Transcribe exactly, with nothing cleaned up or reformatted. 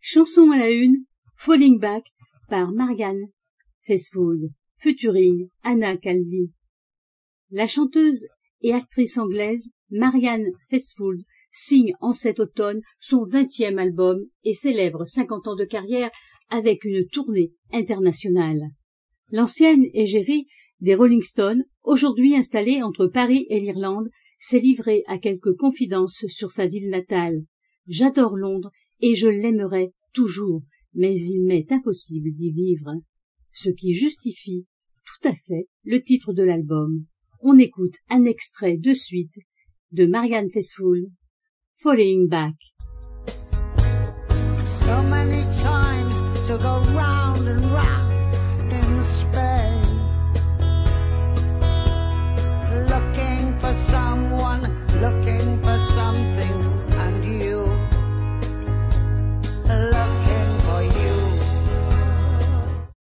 Chanson à la une, Falling Back par Marianne Faithfull, featuring Anna Calvi. La chanteuse et actrice anglaise Marianne Faithfull signe en cet automne son vingtième album et célèbre cinquante ans de carrière avec une tournée internationale. L'ancienne égérie des Rolling Stones, aujourd'hui installée entre Paris et l'Irlande, s'est livrée à quelques confidences sur sa ville natale. « J'adore Londres et je l'aimerai toujours, mais il m'est impossible d'y vivre. » Ce qui justifie tout à fait le titre de l'album. On écoute un extrait de suite de Marianne Faithfull, Falling Back. So many times to go round and round.